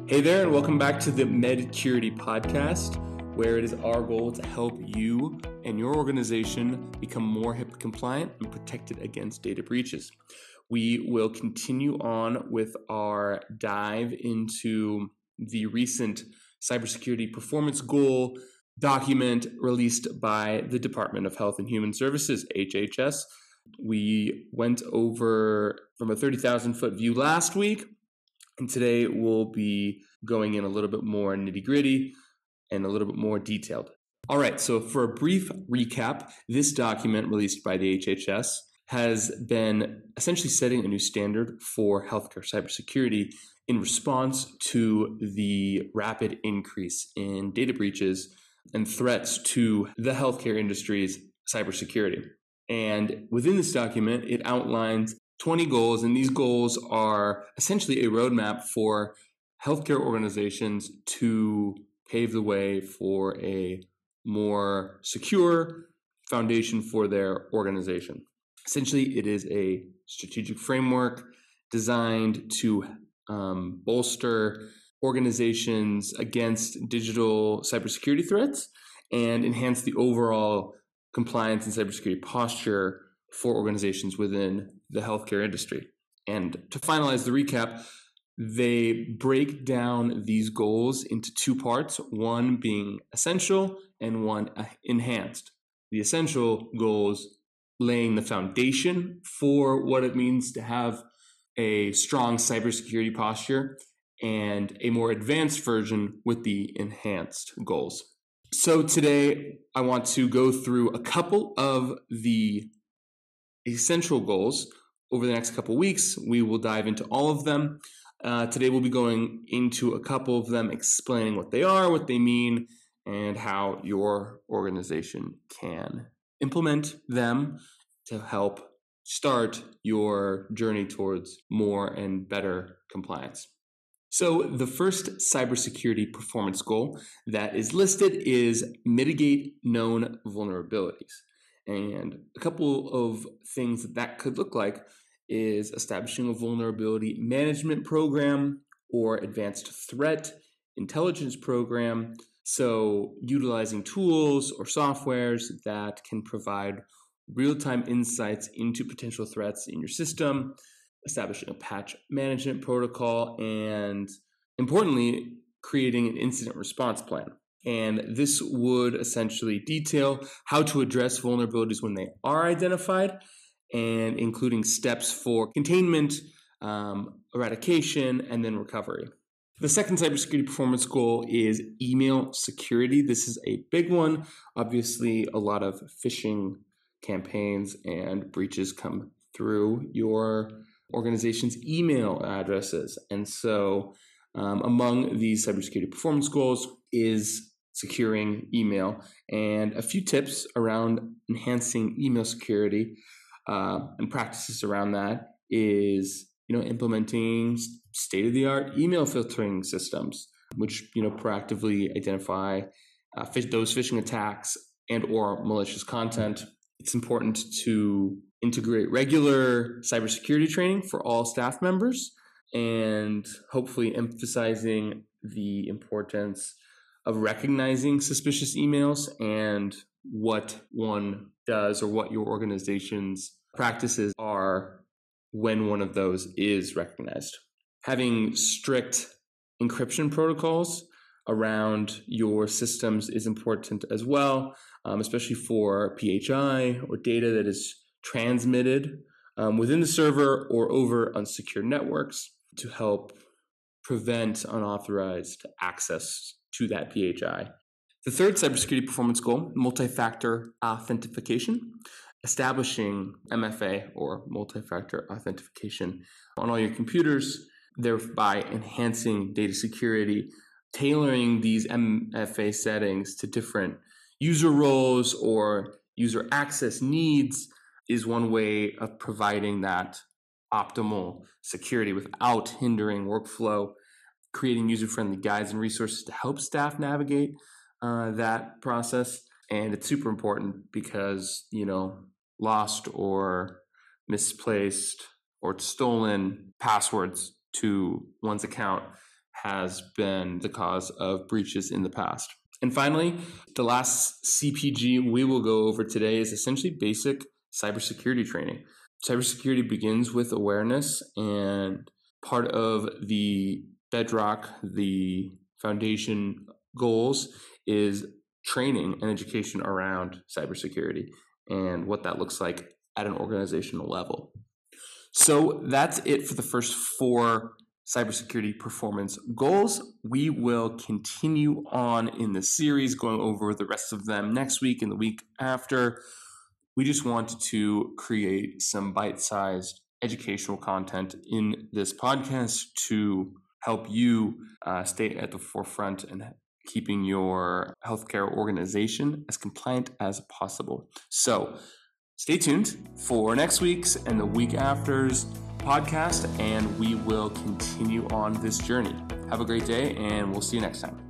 Hey there, and welcome back to the MedCurity podcast, where it is our goal to help you and your organization become more HIPAA compliant and protected against data breaches. We will continue on with our dive into the recent cybersecurity performance goal document released by the Department of Health and Human Services, HHS. We went over from a 30,000 foot view last week. And today we'll be going in a little bit more nitty gritty and a little bit more detailed. All right, so for a brief recap, this document released by the HHS has been essentially setting a new standard for healthcare cybersecurity in response to the rapid increase in data breaches and threats to the healthcare industry's cybersecurity. And within this document, it outlines 20 goals, and these goals are essentially a roadmap for healthcare organizations to pave the way for a more secure foundation for their organization. Essentially, it is a strategic framework designed to bolster organizations against digital cybersecurity threats and enhance the overall compliance and cybersecurity posture for organizations within the healthcare industry. And to finalize the recap, they break down these goals into two parts, one being essential and one enhanced. The essential goals laying the foundation for what it means to have a strong cybersecurity posture, and a more advanced version with the enhanced goals. So today I want to go through a couple of the essential goals. Over the next couple of weeks, we will dive into all of them. Today we'll be going into a couple of them, explaining what they are, what they mean, and how your organization can implement them to help start your journey towards more and better compliance. So the first cybersecurity performance goal that is listed is mitigate known vulnerabilities. And a couple of things that could look like is establishing a vulnerability management program or advanced threat intelligence program. So utilizing tools or softwares that can provide real-time insights into potential threats in your system, establishing a patch management protocol, and importantly, creating an incident response plan. And this would essentially detail how to address vulnerabilities when they are identified, and including steps for containment, eradication, and then recovery. The second cybersecurity performance goal is email security. This is a big one. Obviously, a lot of phishing campaigns and breaches come through your organization's email addresses. And so among these cybersecurity performance goals is securing email, and a few tips around enhancing email security and practices around that is, implementing state-of-the-art email filtering systems, which, proactively identify those phishing attacks and or malicious content. It's important to integrate regular cybersecurity training for all staff members, and hopefully emphasizing the importance of recognizing suspicious emails and what one does or what your organization's practices are when one of those is recognized. Having strict encryption protocols around your systems is important as well, especially for PHI or data that is transmitted within the server or over unsecured networks to help prevent unauthorized access to that PHI. The third cybersecurity performance goal, multi-factor authentication. Establishing MFA or multi-factor authentication on all your computers, thereby enhancing data security, tailoring these MFA settings to different user roles or user access needs is one way of providing that optimal security without hindering workflow, creating user-friendly guides and resources to help staff navigate that process. And it's super important because, lost or misplaced or stolen passwords to one's account has been the cause of breaches in the past. And finally, the last CPG we will go over today is essentially basic cybersecurity training. Cybersecurity begins with awareness, and part of the bedrock, the foundation goals is training and education around cybersecurity and what that looks like at an organizational level. So that's it for the first 4 cybersecurity performance goals. We will continue on in the series, going over the rest of them next week and the week after. We just wanted to create some bite-sized educational content in this podcast to help you stay at the forefront and keeping your healthcare organization as compliant as possible. So stay tuned for next week's and the week after's podcast, and we will continue on this journey. Have a great day, and we'll see you next time.